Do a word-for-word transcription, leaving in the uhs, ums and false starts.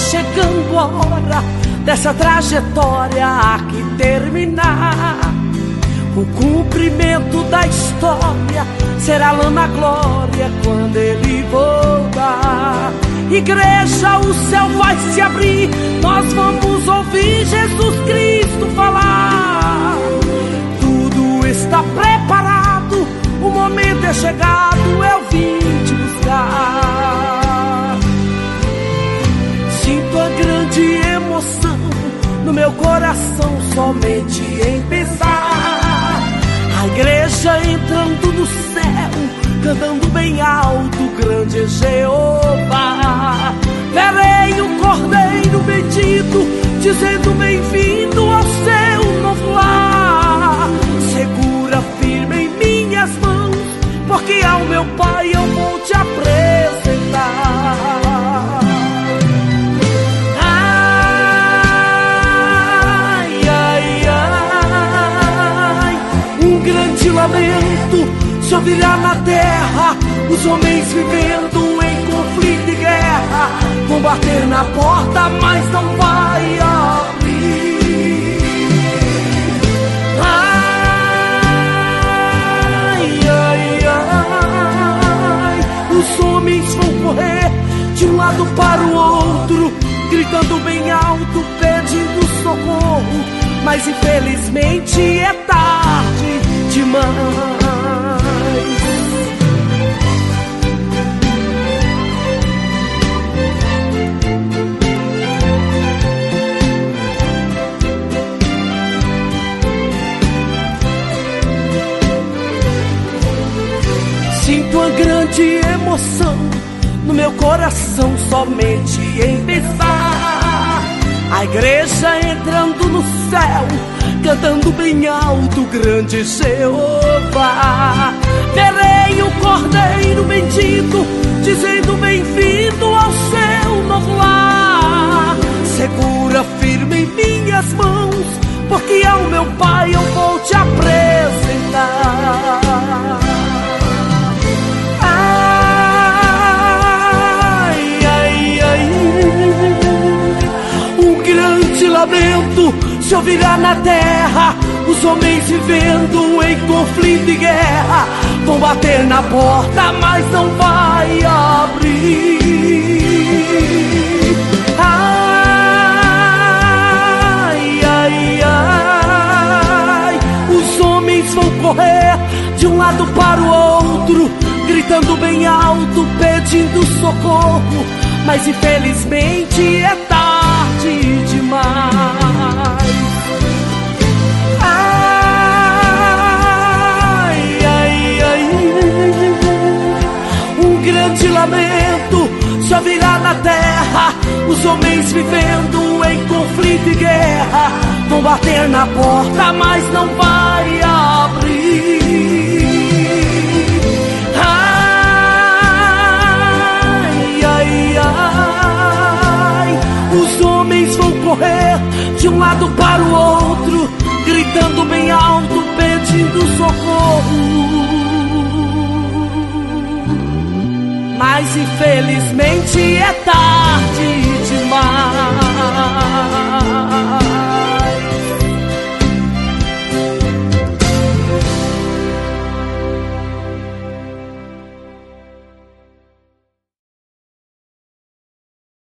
chegando a hora dessa trajetória aqui terminar. O cumprimento da história será lá na glória quando ele voltar. Igreja, o céu vai se abrir, nós vamos ouvir Jesus Cristo falar. Tudo está preparado, o momento é chegado, eu vim te buscar. Sinto a grande emoção no meu coração somente em pensar. A igreja entrando no céu, cantando bem alto, grande é Jeová. Verei o Cordeiro bendito, dizendo bem-vindo ao seu novo lar. Segura firme em minhas mãos, porque ao meu Pai eu vou te apresentar. Ai, ai, ai, um grande lamento se ouvirá na terra, os homens vivendo em conflito e guerra. Vão bater na porta, mas não vai abrir. Ai, ai, ai, os homens vão correr de um lado para o outro, gritando bem alto, pedindo socorro, mas infelizmente é tarde demais. Sinto uma grande emoção no meu coração somente em pensar. A igreja entrando no céu, cantando bem alto, grande Jeová. Verei o Cordeiro bendito, dizendo bem-vindo ao seu novo lar. Segura firme em minhas mãos, porque ao meu Pai eu vou te apresentar. Lamento se ouvirá na terra, os homens vivendo em conflito e guerra. Vão bater na porta, mas não vai abrir. Ai, ai, ai, os homens vão correr de um lado para o outro, gritando bem alto, pedindo socorro, mas infelizmente é tarde demais. Ai, ai, ai, um grande lamento se ouvirá na terra, os homens vivendo em conflito e guerra. Vão bater na porta, mas não vai abrir. Ai, ai, ai, os homens vão correr de um lado para o outro, gritando bem alto, pedindo socorro, mas infelizmente é tarde